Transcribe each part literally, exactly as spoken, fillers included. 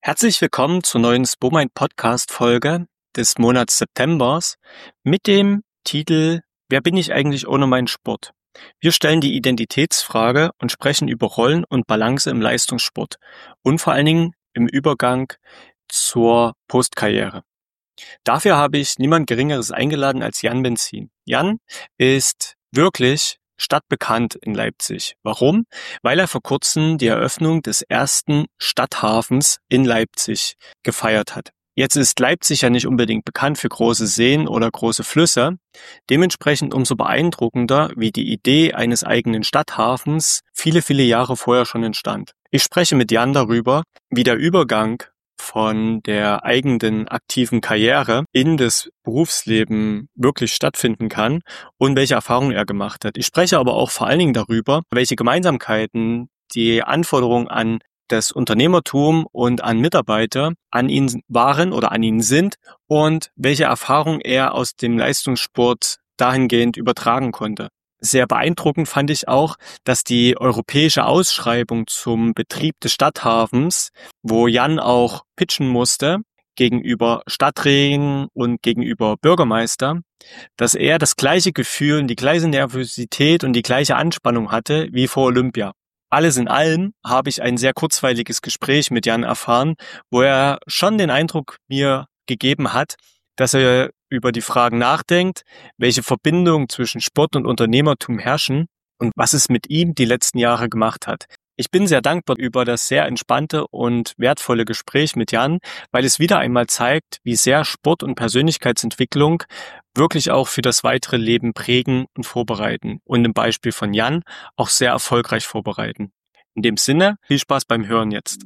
Herzlich willkommen zur neuen Spomind Podcast Folge des Monats Septembers mit dem Titel Wer bin ich eigentlich ohne meinen Sport? Wir stellen die Identitätsfrage und sprechen über Rollen und Balance im Leistungssport und vor allen Dingen im Übergang zur Postkarriere. Dafür habe ich niemand Geringeres eingeladen als Jan Benzin. Jan ist wirklich stadtbekannt in Leipzig. Warum? Weil er vor kurzem die Eröffnung des ersten Stadthafens in Leipzig gefeiert hat. Jetzt ist Leipzig ja nicht unbedingt bekannt für große Seen oder große Flüsse. Dementsprechend umso beeindruckender, wie die Idee eines eigenen Stadthafens viele, viele Jahre vorher schon entstand. Ich spreche mit Jan darüber, wie der Übergang von der eigenen aktiven Karriere in das Berufsleben wirklich stattfinden kann und welche Erfahrungen er gemacht hat. Ich spreche aber auch vor allen Dingen darüber, welche Gemeinsamkeiten die Anforderungen an das Unternehmertum und an Mitarbeiter an ihn waren oder an ihn sind und welche Erfahrungen er aus dem Leistungssport dahingehend übertragen konnte. Sehr beeindruckend fand ich auch, dass die europäische Ausschreibung zum Betrieb des Stadthafens, wo Jan auch pitchen musste, gegenüber Stadträten und gegenüber Bürgermeister, dass er das gleiche Gefühl und die gleiche Nervosität und die gleiche Anspannung hatte wie vor Olympia. Alles in allem habe ich ein sehr kurzweiliges Gespräch mit Jan erfahren, wo er schon den Eindruck mir gegeben hat, dass er über die Fragen nachdenkt, welche Verbindungen zwischen Sport und Unternehmertum herrschen und was es mit ihm die letzten Jahre gemacht hat. Ich bin sehr dankbar über das sehr entspannte und wertvolle Gespräch mit Jan, weil es wieder einmal zeigt, wie sehr Sport und Persönlichkeitsentwicklung wirklich auch für das weitere Leben prägen und vorbereiten und im Beispiel von Jan auch sehr erfolgreich vorbereiten. In dem Sinne, viel Spaß beim Hören jetzt.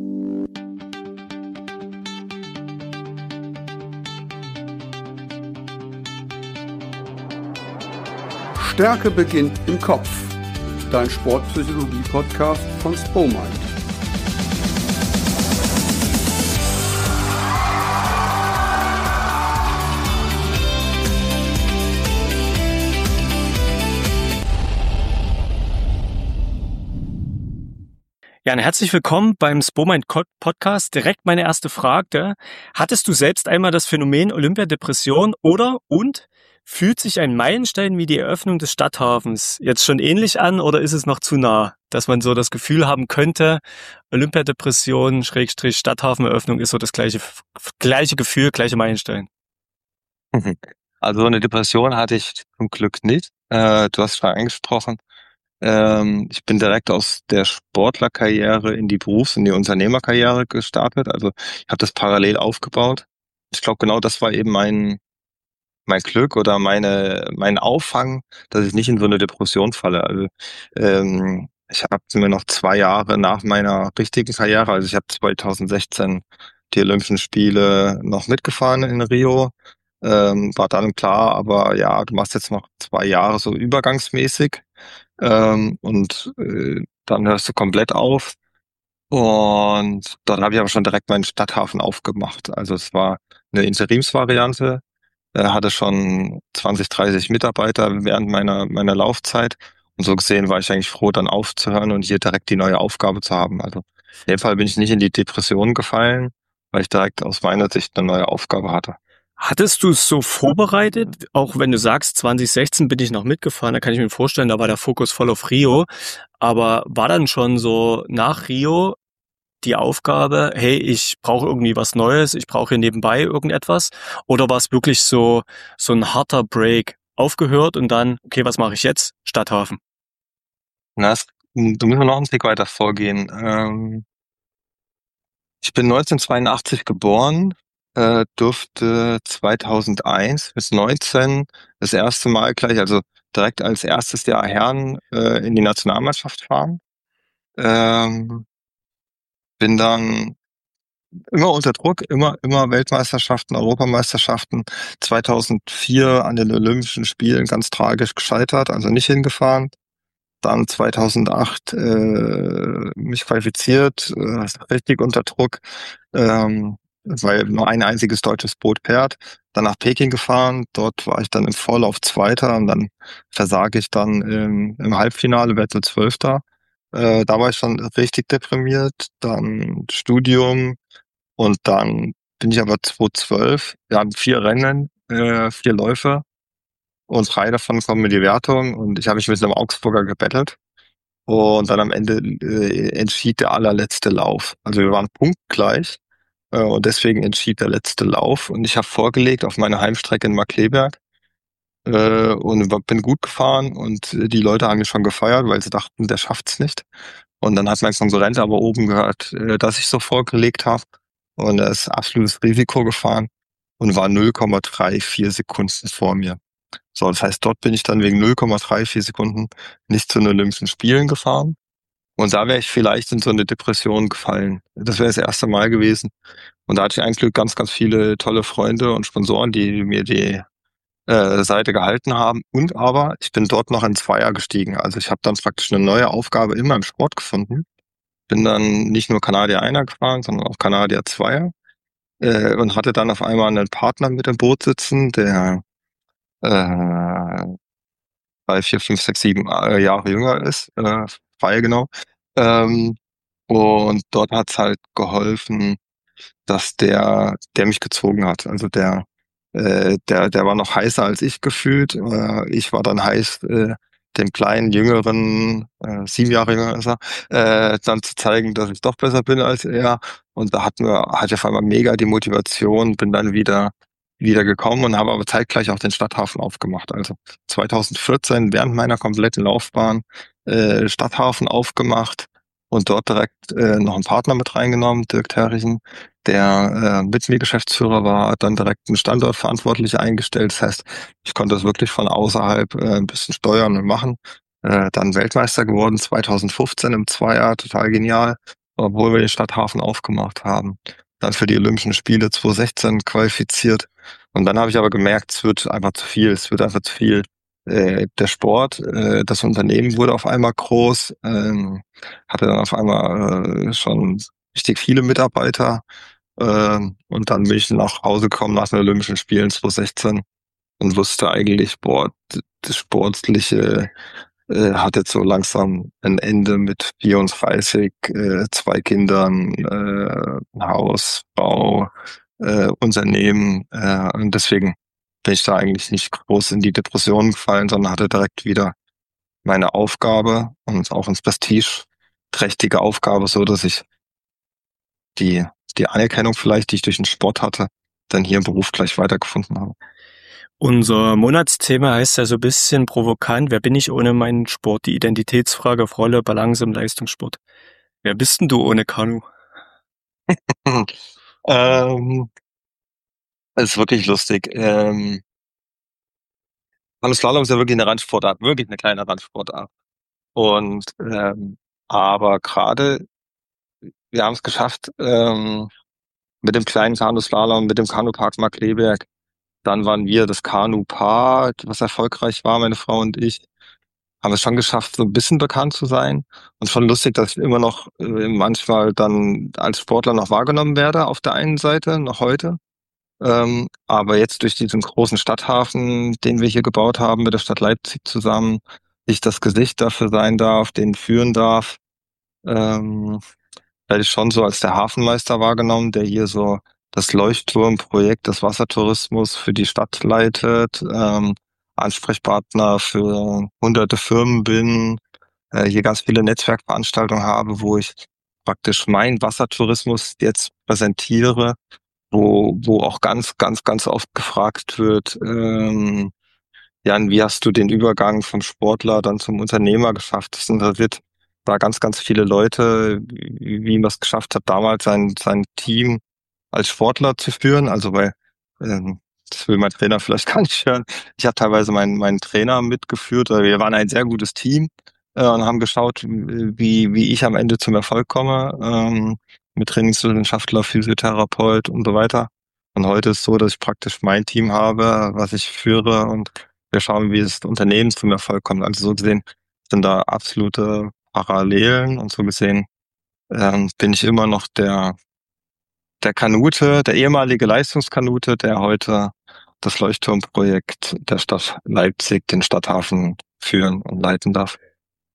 Stärke beginnt im Kopf. Dein Sportpsychologie-Podcast von Spomind. Ja, herzlich willkommen beim Spomind Podcast. Direkt meine erste Frage. Hattest du selbst einmal das Phänomen Olympiadepression oder und fühlt sich ein Meilenstein wie die Eröffnung des Stadthafens jetzt schon ähnlich an oder ist es noch zu nah, dass man so das Gefühl haben könnte, Olympiadepression, Schrägstrich, Stadthafeneröffnung ist so das gleiche, gleiche Gefühl, gleiche Meilenstein? Also eine Depression hatte ich zum Glück nicht. Äh, du hast schon angesprochen. Ähm, ich bin direkt aus der Sportlerkarriere in die Berufs- und die Unternehmerkarriere gestartet. Also ich habe das parallel aufgebaut. Ich glaube, genau das war eben mein mein Glück oder meine mein Auffang, dass ich nicht in so eine Depression falle. Also ähm, ich habe mir noch zwei Jahre nach meiner richtigen Karriere, also ich habe zwanzig sechzehn die Olympischen Spiele noch mitgefahren in Rio, ähm, war dann klar, aber ja, du machst jetzt noch zwei Jahre so übergangsmäßig ähm, und äh, dann hörst du komplett auf. Und dann habe ich aber schon direkt meinen Stadthafen aufgemacht. Also es war eine Interimsvariante. Er hatte schon zwanzig, dreißig Mitarbeiter während meiner meiner Laufzeit. Und so gesehen war ich eigentlich froh, dann aufzuhören und hier direkt die neue Aufgabe zu haben. Also in dem Fall bin ich nicht in die Depression gefallen, weil ich direkt aus meiner Sicht eine neue Aufgabe hatte. Hattest du es so vorbereitet? Auch wenn du sagst, zwanzig sechzehn bin ich noch mitgefahren, da kann ich mir vorstellen, da war der Fokus voll auf Rio. Aber war dann schon so nach Rio die Aufgabe, hey, ich brauche irgendwie was Neues, ich brauche hier nebenbei irgendetwas? Oder war es wirklich so so ein harter Break, aufgehört und dann, okay, was mache ich jetzt? Stadthafen. Na, es, du musst noch einen Tick weiter vorgehen. Ähm, ich bin neunzehnhundertzweiundachtzig geboren, äh, durfte zweitausendeins bis neunzehn das erste Mal gleich, also direkt als erstes Jahr Herren äh, in die Nationalmannschaft fahren. Ähm, bin dann immer unter Druck, immer, immer Weltmeisterschaften, Europameisterschaften. zweitausendvier an den Olympischen Spielen ganz tragisch gescheitert, also nicht hingefahren. Dann zweitausendacht äh, mich qualifiziert, äh, richtig unter Druck, ähm, weil nur ein einziges deutsches Boot fährt. Dann nach Peking gefahren, dort war ich dann im Vorlauf Zweiter und dann versage ich dann im, im Halbfinale, werde Zwölfter. Äh, da war ich schon richtig deprimiert. Dann Studium, Und dann bin ich aber zweitausendzwölf, wir haben vier Rennen, äh, vier Läufe und drei davon kommen in die Wertung und ich habe mich mit einem Augsburger gebettelt und dann am Ende äh, entschied der allerletzte Lauf. Also wir waren punktgleich äh, und deswegen entschied der letzte Lauf und ich habe vorgelegt auf meine Heimstrecke in Markkleeberg äh, und war- bin gut gefahren und äh, die Leute haben mich schon gefeiert, weil sie dachten, der schafft's nicht. Und dann hat mein Konkurrent aber oben gehört, äh, dass ich so vorgelegt habe und er ist absolutes Risiko gefahren und war null Komma vierunddreißig Sekunden vor mir. So, das heißt, dort bin ich dann wegen null Komma vierunddreißig Sekunden nicht zu den Olympischen Spielen gefahren. Und da wäre ich vielleicht in so eine Depression gefallen. Das wäre das erste Mal gewesen. Und da hatte ich eigentlich ganz, ganz viele tolle Freunde und Sponsoren, die mir die äh, Seite gehalten haben. Und aber ich bin dort noch in Zweier gestiegen. Also ich habe dann praktisch eine neue Aufgabe in meinem Sport gefunden. Bin dann nicht nur Kanadier Einer gefahren, sondern auch Kanadier Zweier. Äh, und hatte dann auf einmal einen Partner mit im Boot sitzen, der äh, drei, vier, fünf, sechs, sieben äh, Jahre jünger ist, äh, zwei genau. Ähm, und dort hat's halt geholfen, dass der, der mich gezogen hat. Also der, äh, der, der war noch heißer als ich gefühlt. Äh, ich war dann heiß, äh, dem kleinen, jüngeren, äh, sieben Jahre jünger ist er, äh, dann zu zeigen, dass ich doch besser bin als er. Und da hatten wir, hatte ich auf einmal mega die Motivation, bin dann wieder, wieder gekommen und habe aber zeitgleich auch den Stadthafen aufgemacht. Also zweitausendvierzehn während meiner kompletten Laufbahn äh, Stadthafen aufgemacht und dort direkt äh, noch einen Partner mit reingenommen, Dirk Terrichen, der äh, mit mir Geschäftsführer war, hat dann direkt einen Standortverantwortlicher eingestellt. Das heißt, ich konnte das wirklich von außerhalb äh, ein bisschen steuern und machen. Äh, dann Weltmeister geworden zweitausendfünfzehn im Zweier, total genial, obwohl wir den Stadthafen aufgemacht haben. Dann für die Olympischen Spiele zweitausendsechzehn qualifiziert. Und dann habe ich aber gemerkt, es wird einfach zu viel, es wird einfach zu viel. Äh, der Sport, äh, das Unternehmen wurde auf einmal groß, ähm, hatte dann auf einmal äh, schon richtig viele Mitarbeiter. Ähm, und dann bin ich nach Hause gekommen nach den Olympischen Spielen zweitausendsechzehn und wusste eigentlich, boah, d- das Sportliche äh, hat jetzt so langsam ein Ende mit vierunddreißig, äh, zwei Kindern, äh, Haus, Frau, äh, Unternehmen. Äh, und deswegen bin ich da eigentlich nicht groß in die Depression gefallen, sondern hatte direkt wieder meine Aufgabe und auch ins Prestige trächtige Aufgabe, so dass ich die, die Anerkennung vielleicht, die ich durch den Sport hatte, dann hier im Beruf gleich weitergefunden habe. Unser Monatsthema heißt ja so ein bisschen provokant, wer bin ich ohne meinen Sport? Die Identitätsfrage auf Rolle, Balance im Leistungssport. Wer bist denn du ohne Kanu? ähm, es ist wirklich lustig. Ähm, Slalom ist ja wirklich eine Randsportart, wirklich eine kleine Randsportart. Und ähm, aber gerade, wir haben es geschafft, ähm, mit dem kleinen Kanuslalom, mit dem Kanupark Markkleeberg. Dann waren wir das Kanupaar, was erfolgreich war, meine Frau und ich. Haben es schon geschafft, so ein bisschen bekannt zu sein. Und schon lustig, dass ich immer noch äh, manchmal dann als Sportler noch wahrgenommen werde auf der einen Seite, noch heute. Ähm, aber jetzt durch diesen großen Stadthafen, den wir hier gebaut haben mit der Stadt Leipzig zusammen, ich das Gesicht dafür sein darf, den führen darf, ähm, werde ich schon so als der Hafenmeister wahrgenommen, der hier so das Leuchtturmprojekt des Wassertourismus für die Stadt leitet, ähm, Ansprechpartner für hunderte Firmen bin, äh, hier ganz viele Netzwerkveranstaltungen habe, wo ich praktisch meinen Wassertourismus jetzt präsentiere, wo, wo auch ganz, ganz, ganz oft gefragt wird, ähm, Jan, wie hast du den Übergang vom Sportler dann zum Unternehmer geschafft? Das interessiert da ganz, ganz viele Leute, wie, wie man es geschafft hat, damals sein, sein Team als Sportler zu führen. Also weil, ähm, das will mein Trainer vielleicht gar nicht hören. Ich habe teilweise meinen, meinen Trainer mitgeführt. Oder wir waren ein sehr gutes Team äh, und haben geschaut, wie, wie ich am Ende zum Erfolg komme, ähm, mit Trainingswissenschaftler, Physiotherapeut und so weiter. Und heute ist so, dass ich praktisch mein Team habe, was ich führe und wir schauen, wie das Unternehmen zum Erfolg kommt. Also so gesehen sind da absolute Parallelen und so gesehen ähm, bin ich immer noch der der Kanute, der ehemalige Leistungskanute, der heute das Leuchtturmprojekt der Stadt Leipzig, den Stadthafen führen und leiten darf.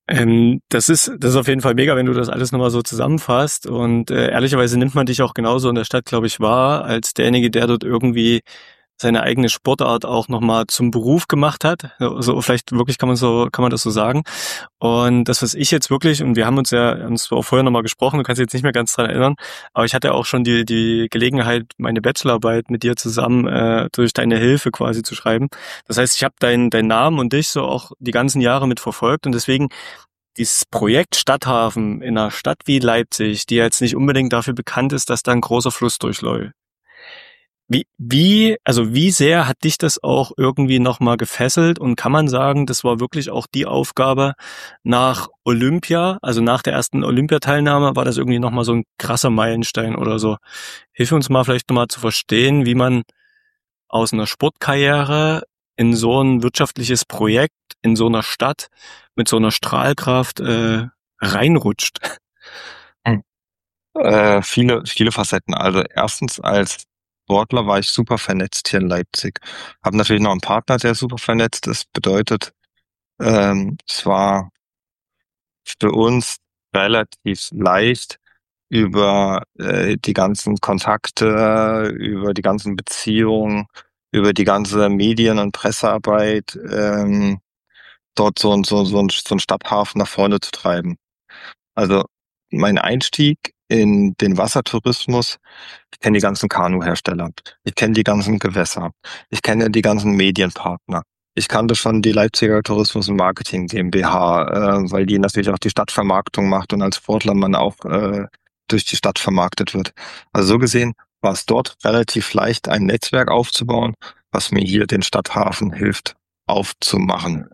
Ähm, das ist, das ist auf jeden Fall mega, wenn du das alles nochmal so zusammenfasst. Und äh, ehrlicherweise nimmt man dich auch genauso in der Stadt, glaube ich, wahr, als derjenige, der dort irgendwie seine eigene Sportart auch nochmal zum Beruf gemacht hat. So, so vielleicht wirklich kann man so, kann man das so sagen. Und das, was ich jetzt wirklich, und wir haben uns ja, haben uns auch vorher nochmal gesprochen, du kannst dich jetzt nicht mehr ganz dran erinnern, aber ich hatte auch schon die, die Gelegenheit, meine Bachelorarbeit mit dir zusammen äh, durch deine Hilfe quasi zu schreiben. Das heißt, ich habe deinen deinen Namen und dich so auch die ganzen Jahre mit verfolgt und deswegen dieses Projekt Stadthafen in einer Stadt wie Leipzig, die jetzt nicht unbedingt dafür bekannt ist, dass da ein großer Fluss durchläuft. Wie, wie, also wie sehr hat dich das auch irgendwie nochmal gefesselt und kann man sagen, das war wirklich auch die Aufgabe nach Olympia, also nach der ersten Olympiateilnahme, war das irgendwie nochmal so ein krasser Meilenstein oder so? Hilf uns mal vielleicht nochmal zu verstehen, wie man aus einer Sportkarriere in so ein wirtschaftliches Projekt, in so einer Stadt mit so einer Strahlkraft äh, reinrutscht. Hm. Äh, viele, viele Facetten. Also erstens als Sportler war ich super vernetzt hier in Leipzig. Habe natürlich noch einen Partner, der super vernetzt ist. Bedeutet, ähm, es war für uns relativ leicht, über äh, die ganzen Kontakte, über die ganzen Beziehungen, über die ganze Medien- und Pressearbeit ähm, dort so, ein- so, so, ein, so ein Stadthafen nach vorne zu treiben. Also mein Einstieg in den Wassertourismus, ich kenne die ganzen Kanuhersteller, ich kenne die ganzen Gewässer, ich kenne die ganzen Medienpartner. Ich kannte schon die Leipziger Tourismus und Marketing GmbH, äh, weil die natürlich auch die Stadtvermarktung macht und als Sportler man auch äh, durch die Stadt vermarktet wird. Also so gesehen war es dort relativ leicht, ein Netzwerk aufzubauen, was mir hier den Stadthafen hilft aufzumachen.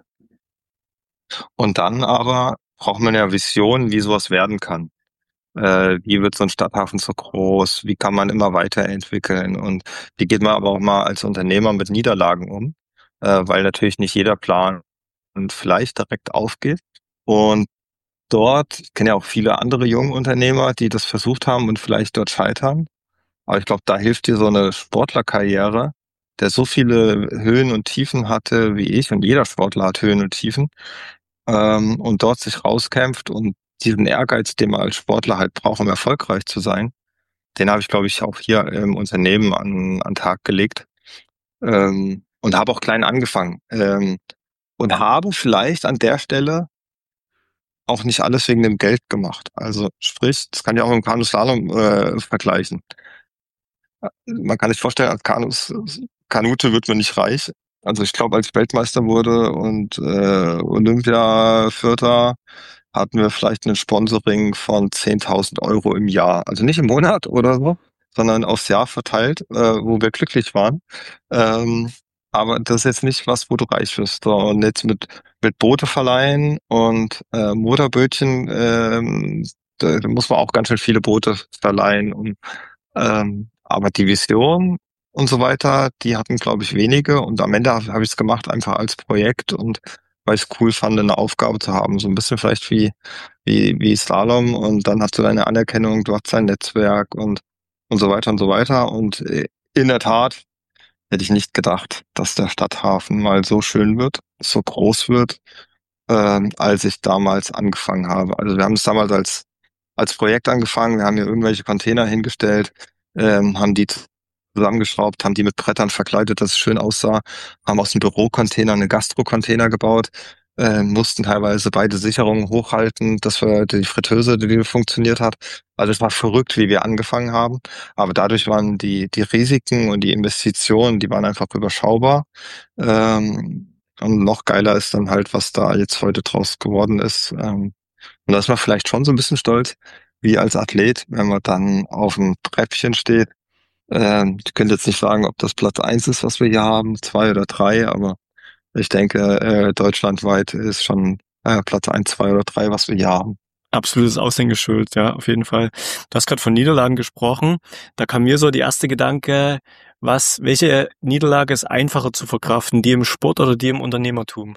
Und dann aber braucht man ja Visionen, wie sowas werden kann. Äh, wie wird so ein Stadthafen so groß? Wie kann man immer weiterentwickeln? Und wie geht man aber auch mal als Unternehmer mit Niederlagen um? Äh, weil natürlich nicht jeder Plan und vielleicht direkt aufgeht. Und dort, ich kenne ja auch viele andere junge Unternehmer, die das versucht haben und vielleicht dort scheitern. Aber ich glaube, da hilft dir so eine Sportlerkarriere, der so viele Höhen und Tiefen hatte wie ich, und jeder Sportler hat Höhen und Tiefen, ähm, und dort sich rauskämpft und diesen Ehrgeiz, den man als Sportler halt braucht, um erfolgreich zu sein, den habe ich, glaube ich, auch hier im Unternehmen an, an den Tag gelegt, ähm, und habe auch klein angefangen, ähm, und habe vielleicht an der Stelle auch nicht alles wegen dem Geld gemacht. Also sprich, das kann ich auch mit dem Kanuslalom äh, vergleichen. Man kann sich vorstellen, als Kanus, Kanute wird man nicht reich. Also ich glaube, als ich Weltmeister wurde und äh, Olympia-Vierter, hatten wir vielleicht ein Sponsoring von zehntausend Euro im Jahr. Also nicht im Monat oder so, sondern aufs Jahr verteilt, äh, wo wir glücklich waren. Ähm, aber das ist jetzt nicht was, wo du reich wirst. So, und jetzt mit, mit Boote verleihen und äh, Motorbötchen, ähm, da, da muss man auch ganz schön viele Boote verleihen, um ähm, aber die Vision und so weiter, die hatten, glaube ich, wenige. Und am Ende habe hab ich es gemacht, einfach als Projekt und weil ich es cool fand, eine Aufgabe zu haben. So ein bisschen vielleicht wie, wie, wie Slalom. Und dann hast du deine Anerkennung, du hast dein Netzwerk und, und so weiter und so weiter. Und äh, in der Tat hätte ich nicht gedacht, dass der Stadthafen mal so schön wird, so groß wird, ähm, als ich damals angefangen habe. Also wir haben es damals als als Projekt angefangen. Wir haben hier irgendwelche Container hingestellt, ähm, haben die zusammengeschraubt, haben die mit Brettern verkleidet, dass es schön aussah, haben aus dem Bürocontainer einen Gastro-Container gebaut, äh, mussten teilweise beide Sicherungen hochhalten, dass wir die Fritteuse, die funktioniert hat. Also es war verrückt, wie wir angefangen haben. Aber dadurch waren die, die Risiken und die Investitionen, die waren einfach überschaubar. Ähm, und noch geiler ist dann halt, was da jetzt heute draus geworden ist. Ähm, und da ist man vielleicht schon so ein bisschen stolz, wie als Athlet, wenn man dann auf dem Treppchen steht. Ähm, ich könnte jetzt nicht sagen, ob das Platz eins ist, was wir hier haben, zwei oder drei, aber ich denke, äh, deutschlandweit ist schon äh, Platz eins, zwei oder drei, was wir hier haben. Absolutes Aushängeschild, ja, auf jeden Fall. Du hast gerade von Niederlagen gesprochen. Da kam mir so die erste Gedanke, was, welche Niederlage ist einfacher zu verkraften, die im Sport oder die im Unternehmertum?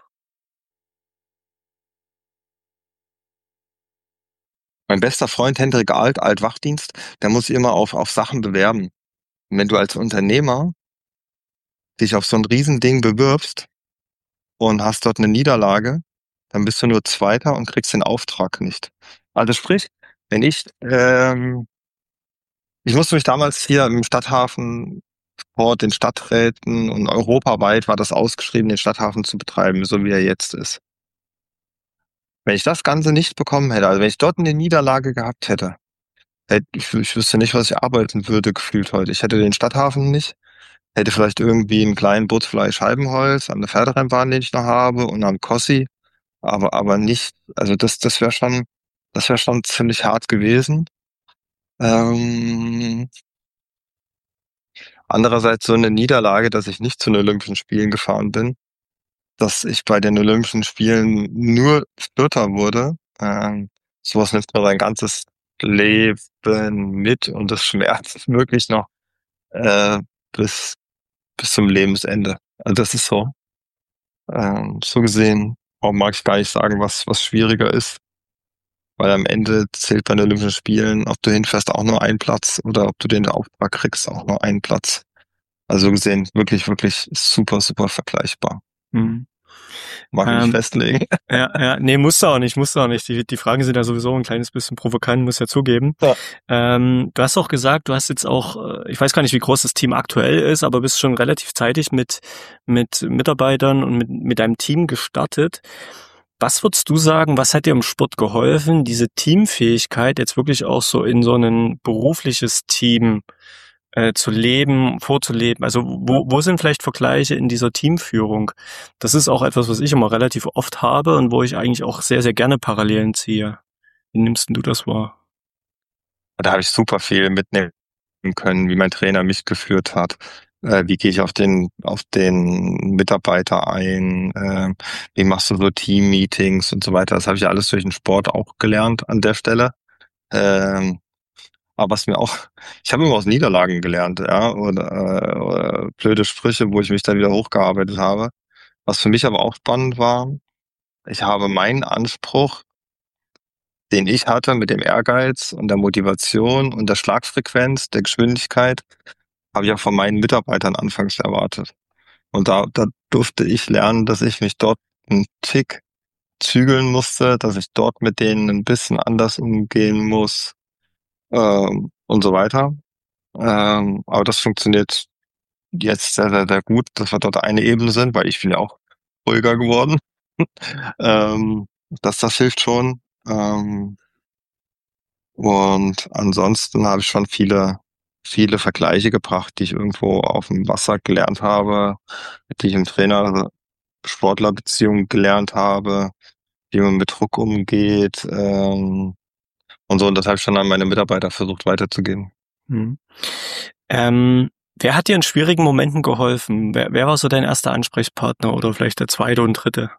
Mein bester Freund Hendrik Alt, Altwachdienst, der muss sich immer auf, auf Sachen bewerben. Und wenn du als Unternehmer dich auf so ein Riesending bewirbst und hast dort eine Niederlage, dann bist du nur Zweiter und kriegst den Auftrag nicht. Also sprich, wenn ich, ähm, ich musste mich damals hier im Stadthafen vor den Stadträten und europaweit war das ausgeschrieben, den Stadthafen zu betreiben, so wie er jetzt ist. Wenn ich das Ganze nicht bekommen hätte, also wenn ich dort eine Niederlage gehabt hätte, hätte ich, ich wüsste nicht, was ich arbeiten würde, gefühlt heute. Ich hätte den Stadthafen nicht, hätte vielleicht irgendwie einen kleinen Bootsfly Scheibenholz an der Pferderennbahn, den ich noch habe, und am Kossi, aber, aber nicht, also das, das wäre schon, das wäre schon ziemlich hart gewesen. Ähm, andererseits so eine Niederlage, dass ich nicht zu den Olympischen Spielen gefahren bin, dass ich bei den Olympischen Spielen nur Vierter wurde. Ähm, sowas nimmt man sein ganzes Leben mit und das schmerzt wirklich noch äh, bis bis zum Lebensende. Also das ist so. Ähm, so gesehen, warum mag ich gar nicht sagen, was was schwieriger ist, weil am Ende zählt bei den Olympischen Spielen, ob du hinfährst, auch nur ein Platz oder ob du den Auftrag kriegst, auch nur einen Platz. Also so gesehen, wirklich, wirklich super, super vergleichbar. Mhm. Mag ich Ähm, nicht festlegen. Ja, ja, nee, musst du auch nicht, musst du auch nicht. Die, die Fragen sind ja sowieso ein kleines bisschen provokant, muss ja zugeben. Ja. Ähm, du hast auch gesagt, du hast jetzt auch, äh, ich weiß gar nicht, wie groß das Team aktuell ist, aber bist schon relativ zeitig mit, mit Mitarbeitern und mit, mit deinem Team gestartet. Was würdest du sagen, was hat dir im Sport geholfen, diese Teamfähigkeit jetzt wirklich auch so in so ein berufliches Team äh, zu leben, vorzuleben? Also wo, wo sind vielleicht Vergleiche in dieser Teamführung? Das ist auch etwas, was ich immer relativ oft habe und wo ich eigentlich auch sehr, sehr gerne Parallelen ziehe. Wie nimmst denn du das wahr? Da habe ich super viel mitnehmen können, wie mein Trainer mich geführt hat. Äh, wie gehe ich auf den auf den Mitarbeiter ein? Äh, wie machst du so Team-Meetings und so weiter? Das habe ich alles durch den Sport auch gelernt an der Stelle. Ähm, aber was mir auch, ich habe immer aus Niederlagen gelernt, ja, oder, äh, oder blöde Sprüche, wo ich mich dann wieder hochgearbeitet habe. Was für mich aber auch spannend war, ich habe meinen Anspruch, den ich hatte mit dem Ehrgeiz und der Motivation und der Schlagfrequenz, der Geschwindigkeit, habe ich auch von meinen Mitarbeitern anfangs erwartet. Und da, da durfte ich lernen, dass ich mich dort einen Tick zügeln musste, dass ich dort mit denen ein bisschen anders umgehen muss, ähm, und so weiter. Ähm, aber das funktioniert jetzt sehr, sehr, sehr gut, dass wir dort eine Ebene sind, weil ich bin ja auch ruhiger geworden. ähm, das, das hilft schon. Ähm, und ansonsten habe ich schon viele, viele Vergleiche gebracht, die ich irgendwo auf dem Wasser gelernt habe, die ich im Trainer-Sportler-Beziehung gelernt habe, wie man mit Druck umgeht, ähm, und so. Und das habe ich schon an meine Mitarbeiter versucht weiterzugeben. Mhm. Ähm, wer hat dir in schwierigen Momenten geholfen? Wer, wer war so dein erster Ansprechpartner oder vielleicht der zweite und dritte?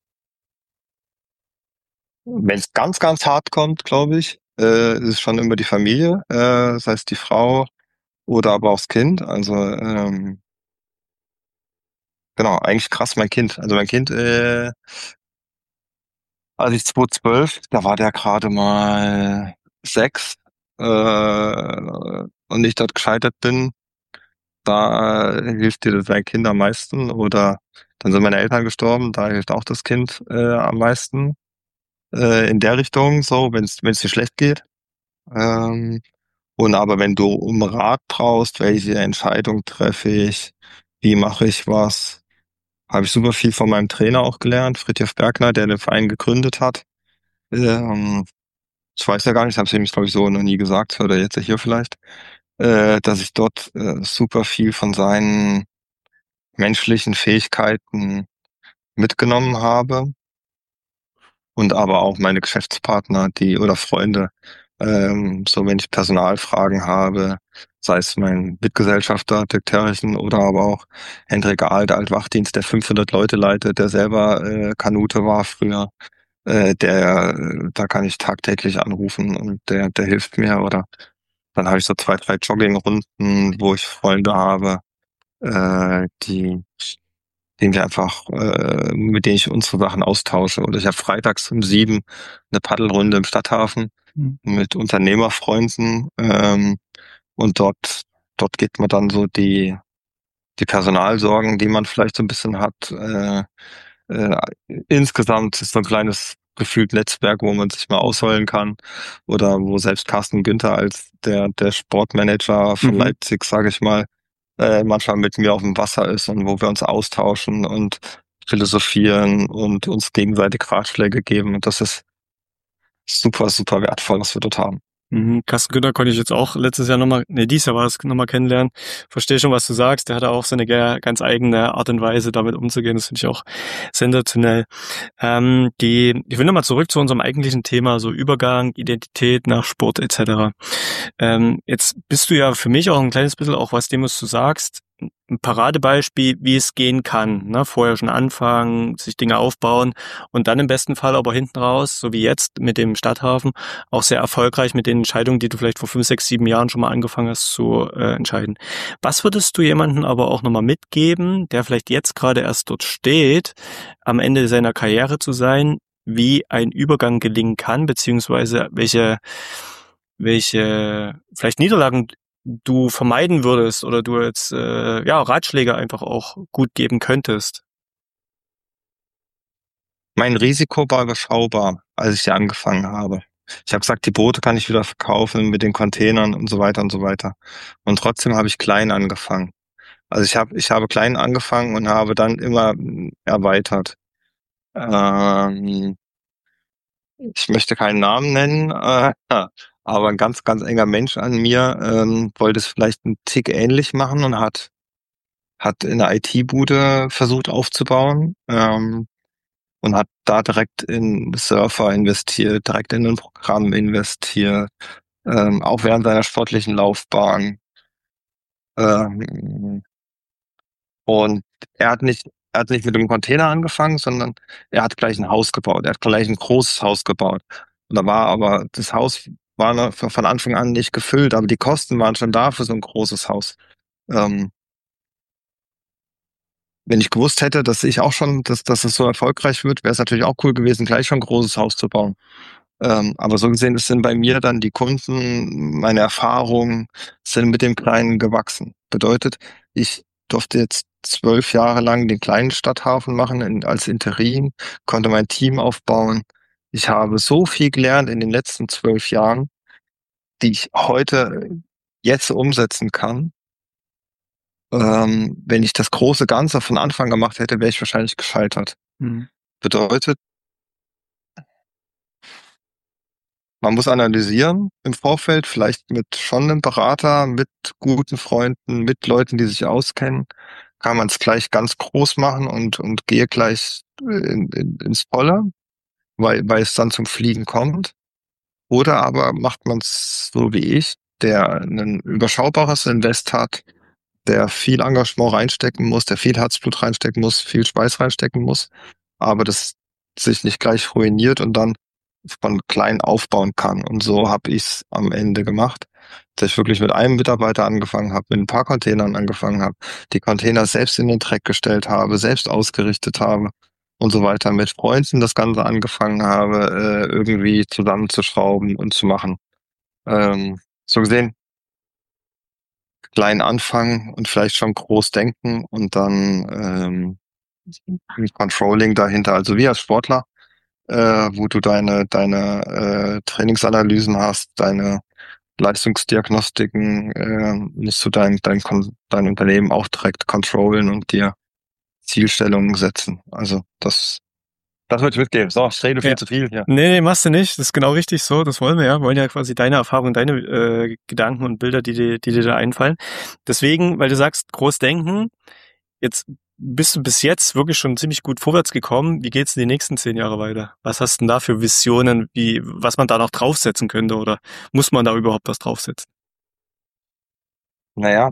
Wenn es ganz, ganz hart kommt, glaube ich, äh, ist es schon immer die Familie, äh, das heißt die Frau oder aber auch das Kind. Also ähm, genau, eigentlich krass mein Kind. Also mein Kind, äh, als ich zweitausendzwölf, da war der gerade mal sechs, äh, und ich dort gescheitert bin, da hilft dir dein Kind am meisten. Oder dann sind meine Eltern gestorben, da hilft auch das Kind äh, am meisten. Äh, in der Richtung, so, wenn es wenn es dir schlecht geht. Ähm, und aber wenn du um Rat brauchst, welche Entscheidung treffe ich, wie mache ich was, habe ich super viel von meinem Trainer auch gelernt, Fritjof Bergner, der den Verein gegründet hat. Ähm, ich weiß ja gar nicht, habe ich ihm, glaube ich, so noch nie gesagt, oder jetzt hier vielleicht, äh, dass ich dort äh, super viel von seinen menschlichen Fähigkeiten mitgenommen habe. Und aber auch meine Geschäftspartner, die oder Freunde, ähm, so wenn ich Personalfragen habe, sei es mein Mitgesellschafter Dirk Terrichen oder aber auch Hendrik Ahl, der Altwachdienst, der fünfhundert Leute leitet, der selber äh, Kanute war früher, äh, der, äh, da kann ich tagtäglich anrufen und der, der hilft mir. Oder dann habe ich so zwei, drei Joggingrunden, wo ich Freunde habe, äh, die den wir einfach, äh, mit denen ich unsere Sachen austausche. Oder ich habe freitags um sieben eine Paddelrunde im Stadthafen Mhm. mit Unternehmerfreunden, ähm, und dort dort geht man dann so die die Personalsorgen, die man vielleicht so ein bisschen hat, äh, äh, insgesamt ist so ein kleines gefühlt Netzwerk, wo man sich mal ausheulen kann oder wo selbst Carsten Günther als der der Sportmanager von Mhm. Leipzig, sage ich mal, äh, manchmal mit mir auf dem Wasser ist und wo wir uns austauschen und philosophieren und uns gegenseitig Ratschläge geben. Und das ist super, super wertvoll, was wir dort haben. Mhm. Carsten Günther konnte ich jetzt auch letztes Jahr nochmal, nee, dieses Jahr war es nochmal kennenlernen. Verstehe schon, was du sagst. Der hat auch seine ge- ganz eigene Art und Weise, damit umzugehen. Das finde ich auch sensationell. Ähm, die, ich will nochmal zurück zu unserem eigentlichen Thema, so Übergang, Identität nach Sport et cetera. Ähm, jetzt bist du ja für mich auch ein kleines bisschen, auch was dem, was du sagst, ein Paradebeispiel, wie es gehen kann. Ne? Vorher schon anfangen, sich Dinge aufbauen und dann im besten Fall aber hinten raus, so wie jetzt mit dem Stadthafen, auch sehr erfolgreich mit den Entscheidungen, die du vielleicht vor fünf, sechs, sieben Jahren schon mal angefangen hast zu äh, entscheiden. Was würdest du jemandem aber auch nochmal mitgeben, der vielleicht jetzt gerade erst dort steht, am Ende seiner Karriere zu sein, wie ein Übergang gelingen kann, beziehungsweise welche, welche vielleicht Niederlagen du vermeiden würdest oder du jetzt äh, ja Ratschläge einfach auch gut geben könntest? Mein Risiko war überschaubar, als ich hier angefangen habe. Ich habe gesagt, die Boote kann ich wieder verkaufen mit den Containern und so weiter und so weiter. Und trotzdem habe ich klein angefangen. Also ich habe ich habe klein angefangen und habe dann immer mm, erweitert. Ähm, Ich möchte keinen Namen nennen, äh, aber ein ganz, ganz enger Mensch an mir ähm, wollte es vielleicht einen Tick ähnlich machen und hat hat in der I T-Bude versucht aufzubauen, ähm, und hat da direkt in Surfer investiert, direkt in ein Programm investiert, ähm, auch während seiner sportlichen Laufbahn. Ähm, und er hat nicht, er hat nicht mit einem Container angefangen, sondern er hat gleich ein Haus gebaut. Er hat gleich ein großes Haus gebaut. Und da war aber, das Haus war noch von Anfang an nicht gefüllt, aber die Kosten waren schon da für so ein großes Haus. Ähm, Wenn ich gewusst hätte, dass ich auch schon, dass, dass es so erfolgreich wird, wäre es natürlich auch cool gewesen, gleich schon ein großes Haus zu bauen. Ähm, aber so gesehen, es sind bei mir dann die Kunden, meine Erfahrungen sind mit dem Kleinen gewachsen. Bedeutet, ich durfte jetzt zwölf Jahre lang den kleinen Stadthafen machen in, als Interim, konnte mein Team aufbauen. Ich habe so viel gelernt in den letzten zwölf Jahren, die ich heute jetzt umsetzen kann. Ähm, wenn ich das große Ganze von Anfang gemacht hätte, wäre ich wahrscheinlich gescheitert. Mhm. Bedeutet, man muss analysieren im Vorfeld, vielleicht mit schon einem Berater, mit guten Freunden, mit Leuten, die sich auskennen. Kann man es gleich ganz groß machen und, und gehe gleich in, in, ins Volle, weil, weil es dann zum Fliegen kommt. Oder aber macht man es so wie ich, der ein überschaubares Invest hat, der viel Engagement reinstecken muss, der viel Herzblut reinstecken muss, viel Schweiß reinstecken muss, aber das sich nicht gleich ruiniert und dann von klein aufbauen kann. Und so habe ich es am Ende gemacht, dass ich wirklich mit einem Mitarbeiter angefangen habe, mit ein paar Containern angefangen habe, die Container selbst in den Dreck gestellt habe, selbst ausgerichtet habe und so weiter, mit Freunden das Ganze angefangen habe, äh, irgendwie zusammenzuschrauben und zu machen. Ähm, so gesehen, klein anfangen und vielleicht schon groß denken und dann ähm, ein Controlling dahinter, also wie als Sportler, äh, wo du deine deine äh, Trainingsanalysen hast, deine Leistungsdiagnostiken, äh, musst du dein dein Kon- dein Unternehmen auch direkt controllen und dir Zielstellungen setzen. Also das das würde ich mitgeben. So, ich rede Ja. viel zu viel hier. Nee, nee, machst du nicht. Das ist genau richtig so. Das wollen wir ja. Wir wollen ja quasi deine Erfahrungen, deine äh, Gedanken und Bilder, die dir, die dir da einfallen. Deswegen, weil du sagst, groß denken, jetzt bist du bis jetzt wirklich schon ziemlich gut vorwärts gekommen. Wie geht's in die nächsten zehn Jahre weiter? Was hast du denn da für Visionen, wie, was man da noch draufsetzen könnte oder muss man da überhaupt was draufsetzen? Naja,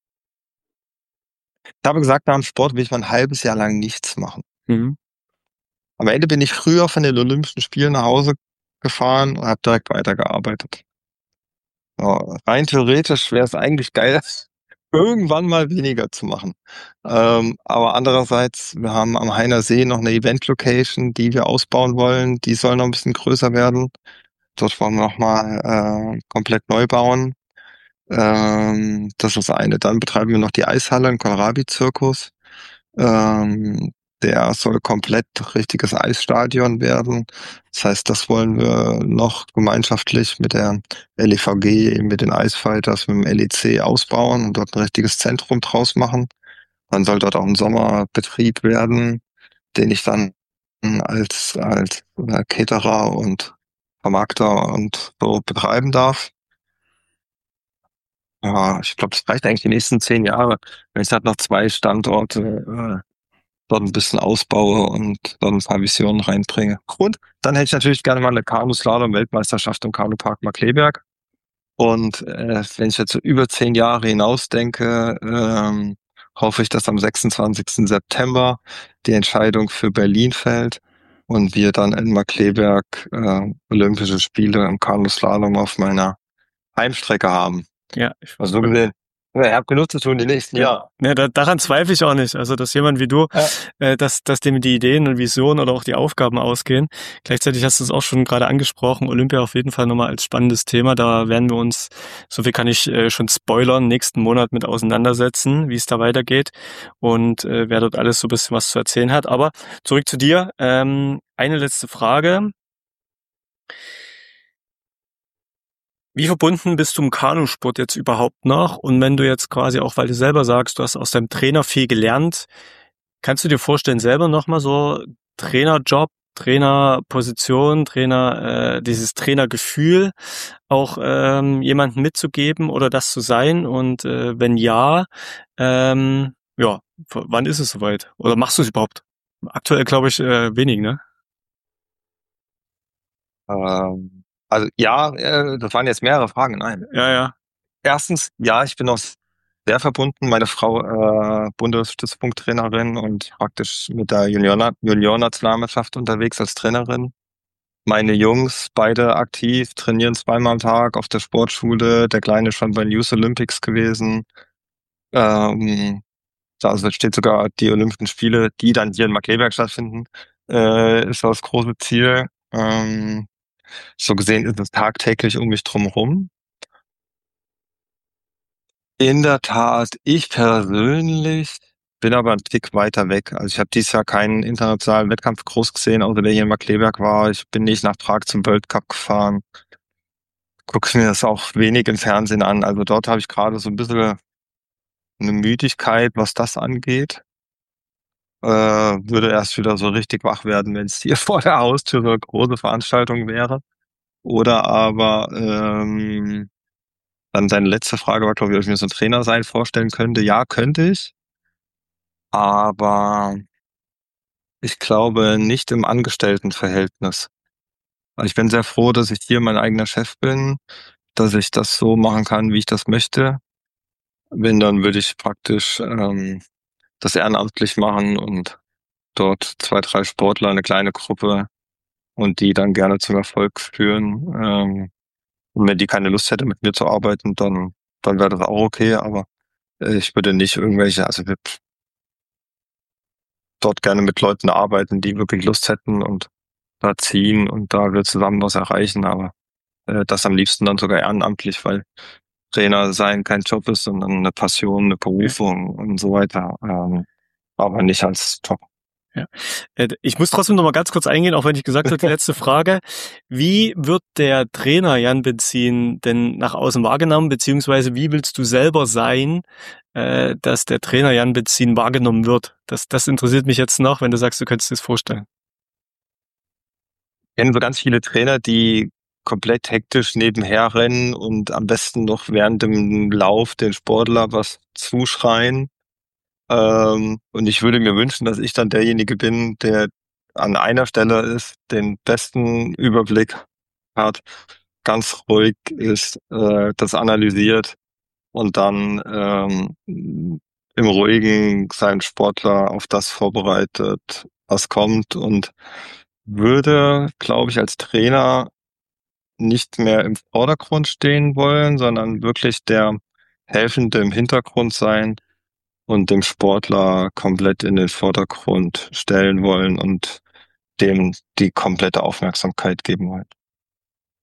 ich habe gesagt, nach dem Sport will ich mal ein halbes Jahr lang nichts machen. Mhm. Am Ende bin ich früher von den Olympischen Spielen nach Hause gefahren und habe direkt weitergearbeitet. Ja, rein theoretisch wäre es eigentlich geil, irgendwann mal weniger zu machen. Ähm, aber andererseits, wir haben am Heiner See noch eine Event-Location, die wir ausbauen wollen. Die soll noch ein bisschen größer werden. Dort wollen wir nochmal äh, komplett neu bauen. Ähm, das ist das eine. Dann betreiben wir noch die Eishalle, einen Kohlrabi-Zirkus. Ähm, Der soll komplett richtiges Eisstadion werden. Das heißt, das wollen wir noch gemeinschaftlich mit der L E V G, mit den Icefighters, mit dem L E C ausbauen und dort ein richtiges Zentrum draus machen. Dann soll dort auch ein Sommerbetrieb werden, den ich dann als, als äh, Caterer und Vermarkter und so betreiben darf. Ja, ich glaube, das reicht eigentlich die nächsten zehn Jahre, wenn ich halt noch zwei Standorte äh, dort ein bisschen ausbaue und dort ein paar Visionen reinbringe. Und dann hätte ich natürlich gerne mal eine Kanu-Slalom-Weltmeisterschaft im Kanupark Markkleeberg. Und äh, wenn ich jetzt so über zehn Jahre hinaus denke, ähm, hoffe ich, dass am sechsundzwanzigsten September die Entscheidung für Berlin fällt und wir dann in Markkleeberg äh, Olympische Spiele im Kanu-Slalom auf meiner Heimstrecke haben. Ja, ich Also so gesehen, ja, ich habe genug zu tun die nächsten Ja. Jahre. Ja, da, daran zweifle ich auch nicht. Also, dass jemand wie du, Ja. äh, dass, dass dem die Ideen und Visionen oder auch die Aufgaben ausgehen. Gleichzeitig hast du es auch schon gerade angesprochen, Olympia auf jeden Fall nochmal als spannendes Thema. Da werden wir uns, so viel kann ich äh, schon spoilern, nächsten Monat mit auseinandersetzen, wie es da weitergeht und äh, wer dort alles so ein bisschen was zu erzählen hat. Aber zurück zu dir. Ähm, eine letzte Frage. Wie verbunden bist du im Kanusport jetzt überhaupt noch? Und wenn du jetzt quasi auch, weil du selber sagst, du hast aus deinem Trainer viel gelernt, kannst du dir vorstellen, selber nochmal so Trainerjob, Trainerposition, Trainer, äh, dieses Trainergefühl auch ähm, jemandem mitzugeben oder das zu sein? Und äh, wenn ja, ähm, ja, w- wann ist es soweit? Oder machst du es überhaupt? Aktuell glaube ich äh, wenig, ne? Ähm, also ja, äh, das waren jetzt mehrere Fragen. Nein. Ja, ja. Erstens, ja, ich bin noch sehr verbunden. Meine Frau äh, Bundesstützpunkttrainerin und praktisch mit der Junior- Junior-Nationalmannschaft unterwegs als Trainerin. Meine Jungs, beide aktiv, trainieren zweimal am Tag auf der Sportschule. Der Kleine ist schon bei den Youth Olympics gewesen. Ähm, also es steht sogar die Olympischen Spiele, die dann hier in Markkleeberg stattfinden, äh, ist das große Ziel. Ähm, so gesehen ist es tagtäglich um mich drumherum. In der Tat, ich persönlich bin aber einen Tick weiter weg. Also ich habe dieses Jahr keinen internationalen Wettkampf groß gesehen, außer der hier in Markkleeberg war. Ich bin nicht nach Prag zum World Cup gefahren. Guck's mir das auch wenig im Fernsehen an. Also dort habe ich gerade so ein bisschen eine Müdigkeit, was das angeht. Äh, würde erst wieder so richtig wach werden, wenn es hier vor der Haustür so eine große Veranstaltung wäre. Oder aber ähm, dann deine letzte Frage war, glaube ich, ob ich mir so ein Trainer sein vorstellen könnte. Ja, könnte ich. Aber ich glaube nicht im Angestelltenverhältnis. Also ich bin sehr froh, dass ich hier mein eigener Chef bin, dass ich das so machen kann, wie ich das möchte. Wenn, dann würde ich praktisch ähm, das ehrenamtlich machen und dort zwei, drei Sportler, eine kleine Gruppe und die dann gerne zum Erfolg führen. Ähm, und wenn die keine Lust hätte, mit mir zu arbeiten, dann, dann wäre das auch okay. Aber äh, ich würde nicht irgendwelche, also wir dort gerne mit Leuten arbeiten, die wirklich Lust hätten und da ziehen und da wir zusammen was erreichen, aber äh, das am liebsten dann sogar ehrenamtlich, weil Trainer sein kein Job ist, sondern eine Passion, eine Berufung und so weiter, ähm, aber nicht als Job. Ja. Äh, Ich muss trotzdem noch mal ganz kurz eingehen, auch wenn ich gesagt habe, die letzte Frage. Wie wird der Trainer Jan Benzin denn nach außen wahrgenommen, beziehungsweise wie willst du selber sein, äh, dass der Trainer Jan Benzin wahrgenommen wird? Das, das interessiert mich jetzt noch, wenn du sagst, du könntest dir das vorstellen. Ich kenne so ganz viele Trainer, die komplett hektisch nebenher rennen und am besten noch während dem Lauf den Sportler was zuschreien. Ähm, und ich würde mir wünschen, dass ich dann derjenige bin, der an einer Stelle ist, den besten Überblick hat, ganz ruhig ist, äh, das analysiert und dann ähm, im Ruhigen seinen Sportler auf das vorbereitet, was kommt und würde, glaube ich, als Trainer nicht mehr im Vordergrund stehen wollen, sondern wirklich der Helfende im Hintergrund sein und dem Sportler komplett in den Vordergrund stellen wollen und dem die komplette Aufmerksamkeit geben wollen.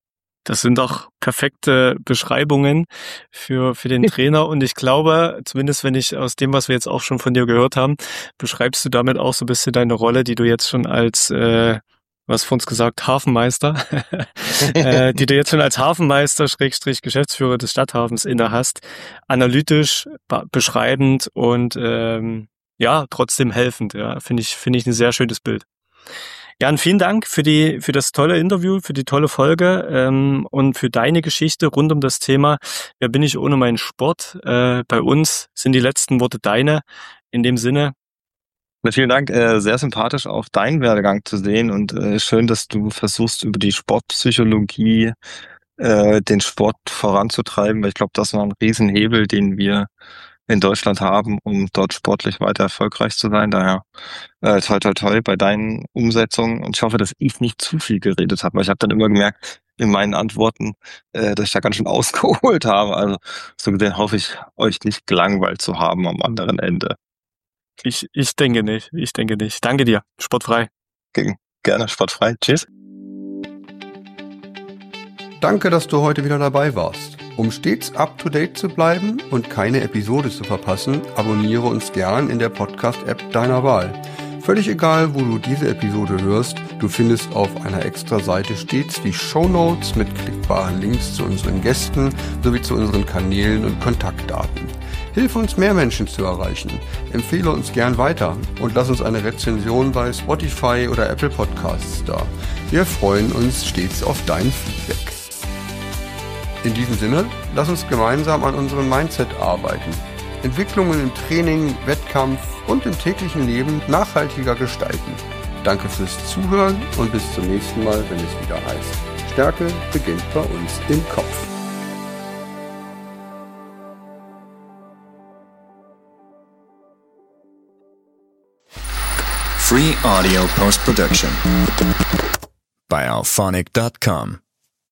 Das sind doch perfekte Beschreibungen für für den Trainer und ich glaube, zumindest wenn ich aus dem, was wir jetzt auch schon von dir gehört haben, beschreibst du damit auch so ein bisschen deine Rolle, die du jetzt schon als, äh, was vor uns gesagt, Hafenmeister, äh, die du jetzt schon als Hafenmeister, Schrägstrich Geschäftsführer des Stadthafens inne hast, analytisch, be- beschreibend und ähm, ja, trotzdem helfend. Ja, finde ich, finde ich ein sehr schönes Bild. Jan, vielen Dank für die für das tolle Interview, für die tolle Folge ähm, und für deine Geschichte rund um das Thema Wer bin ich ohne meinen Sport? Äh, bei uns sind die letzten Worte deine. In dem Sinne, Na, vielen Dank, äh, sehr sympathisch auch deinen Werdegang zu sehen und äh, schön, dass du versuchst, über die Sportpsychologie äh, den Sport voranzutreiben, weil ich glaube, das war ein Riesenhebel, den wir in Deutschland haben, um dort sportlich weiter erfolgreich zu sein. Daher äh, toi toi toi bei deinen Umsetzungen und ich hoffe, dass ich nicht zu viel geredet habe, weil ich habe dann immer gemerkt in meinen Antworten, äh, dass ich da ganz schön ausgeholt habe. Also so gesehen hoffe ich, euch nicht gelangweilt zu haben am anderen Ende. ich ich denke nicht, ich denke nicht. Danke dir, sportfrei. Ge- Gerne sportfrei. Tschüss. Danke, dass du heute wieder dabei warst. Um stets up-to-date zu bleiben und keine Episode zu verpassen, abonniere uns gern in der Podcast-App deiner Wahl. Völlig egal, wo du diese Episode hörst, du findest auf einer extra Seite stets die Shownotes mit klickbaren Links zu unseren Gästen sowie zu unseren Kanälen und Kontaktdaten. Hilf uns, mehr Menschen zu erreichen. Empfehle uns gern weiter und lass uns eine Rezension bei Spotify oder Apple Podcasts da. Wir freuen uns stets auf dein Feedback. In diesem Sinne, lass uns gemeinsam an unserem Mindset arbeiten. Entwicklungen im Training, Wettkampf und im täglichen Leben nachhaltiger gestalten. Danke fürs Zuhören und bis zum nächsten Mal, wenn es wieder heißt: Stärke beginnt bei uns im Kopf. Free audio post-production by alphonic dot com.